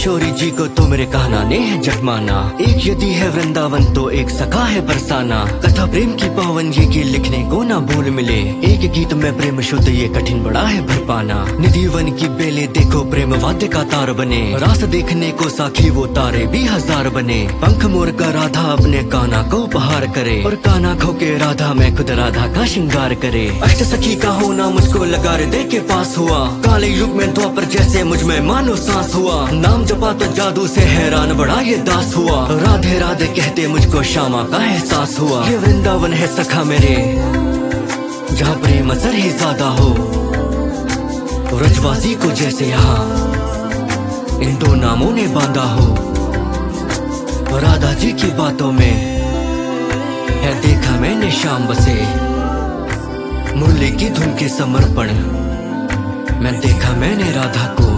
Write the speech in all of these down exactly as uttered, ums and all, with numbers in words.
किशोरी जी को तो मेरे कहना ने है जटमाना। एक यदि है वृंदावन तो एक सखा है बरसाना। कथा प्रेम की पावन ये की लिखने को ना भूल मिले। एक गीत में प्रेम शुद्ध ये कठिन बड़ा है भर पाना। निधि वन की बेले देखो प्रेम वाद्य का तार बने। रास देखने को साखी वो तारे भी हजार बने। पंख मोर का राधा अपने काना को उपहार करे और काना खो के राधा में खुद राधा का श्रृंगार करे। अष्ट सखी का होना मुझको लगा दे के पास हुआ। काले युग में द्वापर जैसे मुझ में मानो सांस हुआ। नाम जपा तो जादू से हैरान बड़ा ये दास हुआ। राधे राधे कहते मुझको श्यामा का एहसास हुआ। ये वृंदावन है सखा मेरे जहाँ प्रेम असर ही ज्यादा हो। ब्रजवासी को जैसे यहाँ इन दो नामों ने बांधा हो। राधा जी की बातों में है देखा मैंने शाम बसे। मुरली की धुन के समर्पण मैं देखा मैंने राधा को।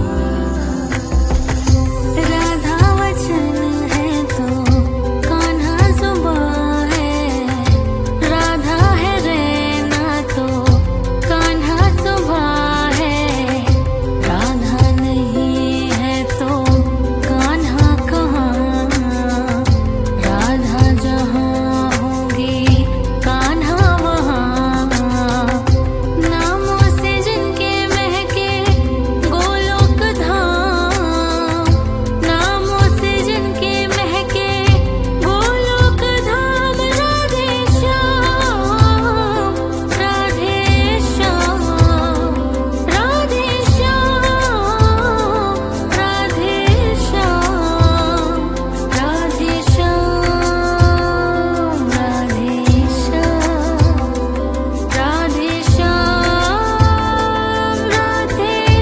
राधा वचन है तो कान्हा जुबान है। राधा है रहना तो कान्हा सुबह है। राधा नहीं है तो कान्हा कहाँ। राधा जहाँ होगी कान्हा वहाँ। नामों से जिनके महके गोलोक धाम। नामों से जिनके महके गोलोक धाम। राधे श्याम राधे श्याम राधे श्याम राधे श्याम राधे श्याम राधे श्याम राधे श्याम राधे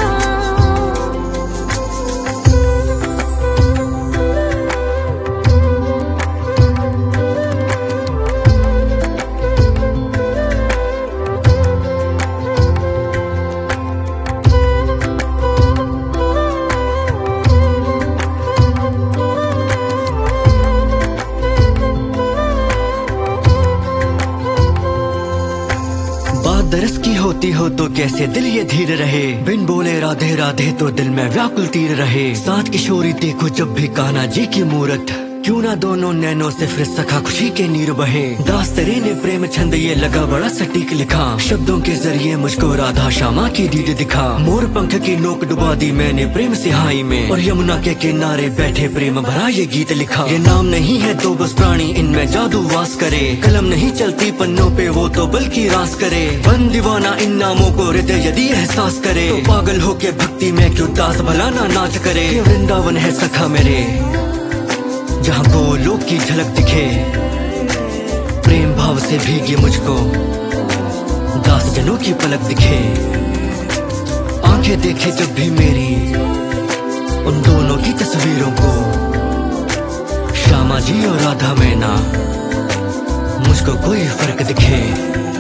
बात दरस की होती हो तो कैसे दिल ये धीर रहे। बिन बोले राधे राधे तो दिल में व्याकुल तीर रहे। साथ किशोरी देखो जब भी कान्हा जी की मूरत। क्यों ना दोनों नैनों से फिर सखा खुशी के नीर बहे। दास तेरे ने प्रेम छंद ये लगा बड़ा सटीक लिखा। शब्दों के जरिए मुझको राधा श्यामा की दीद दिखा। मोर पंख की नोक डुबा दी मैंने प्रेम सिहाई में। और यमुना के किनारे बैठे प्रेम भरा ये गीत लिखा। ये नाम नहीं है तो बस प्राणी इनमें जादू वास करे। कलम नहीं चलती पन्नों पे वो तो बल्कि रास करे। बन दीवाना इन नामों को हृदय यदि एहसास करे। तो पागल होके भक्ति में क्यों दास भला ना नाच करे। ये वृंदावन है सखा मेरे जहाँ गोलोक की झलक दिखे। प्रेम भाव से भीगे मुझको दास जनों की पलक दिखे। आंखें देखे जब भी मेरी उन दोनों की तस्वीरों को। श्यामा जी और राधा में ना मुझको कोई फर्क दिखे।